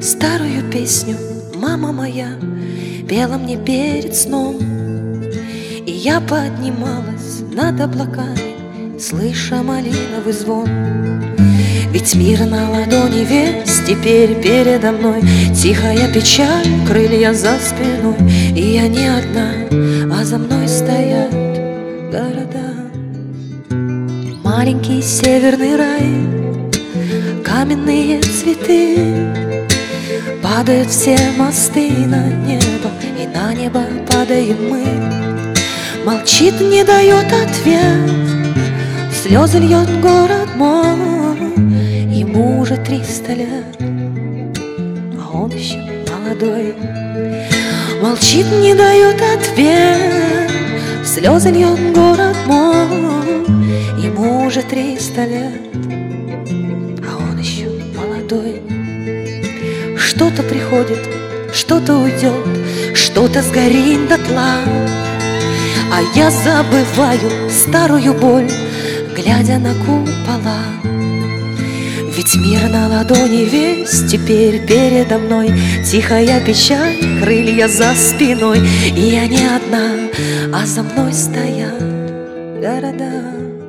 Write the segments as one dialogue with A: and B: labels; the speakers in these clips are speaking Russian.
A: Старую песню мама моя пела мне перед сном, и я поднималась над облаками, слыша малиновый звон. Ведь мир на ладони весь теперь передо мной, тихая печаль, крылья за спиной, и я не одна, а за мной стоят города. Маленький северный рай, каменные цветы, падают все мосты на небо, и на небо падаем мы. Молчит, не дает ответ, слезы льет город мой. Ему уже 300 лет, а он еще молодой. Молчит, не дает ответ, слезы льет город мой. Ему уже 300 лет, а он еще молодой. Что-то приходит, что-то уйдет, что-то сгорит дотла, а я забываю старую боль, глядя на купола. Ведь мир на ладони весь теперь передо мной, тихая печаль, крылья за спиной, и я не одна, а за мной стоят города.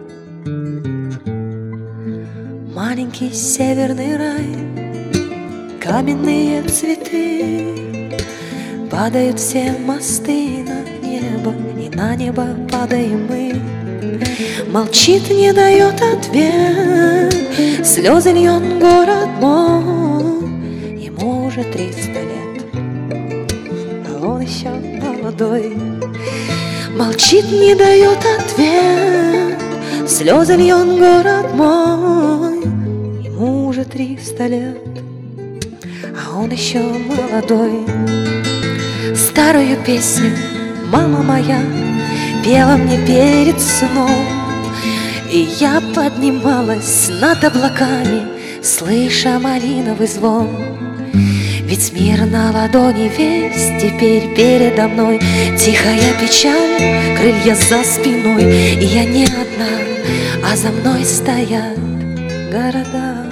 A: Маленький северный рай, каменные цветы, падают все мосты на небо, и на небо падаем мы. Молчит, не дает ответ, слезы льет город мой. Ему уже 300 лет, а он еще молодой. Молчит, не дает ответ, слезы льет город мой. Ему уже 300 лет, а он еще молодой. Старую песню мама моя пела мне перед сном, и я поднималась над облаками, слыша малиновый звон. Ведь мир на ладони весь теперь передо мной, тихая печаль, крылья за спиной, и я не одна, а за мной стоят города.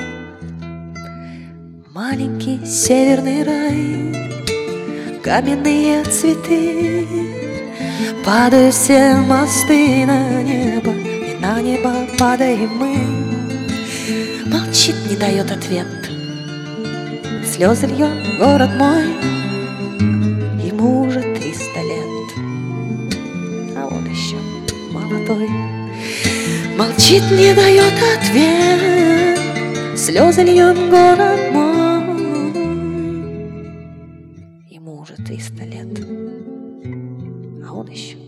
A: Маленький северный рай, каменные цветы, падают все мосты на небо, и на небо падаем мы. Молчит, не дает ответ, слезы льет город мой. Ему уже 300 лет, а он еще молодой. Молчит, не дает ответ, слезы льет город мой. Ему уже 300 лет, а он еще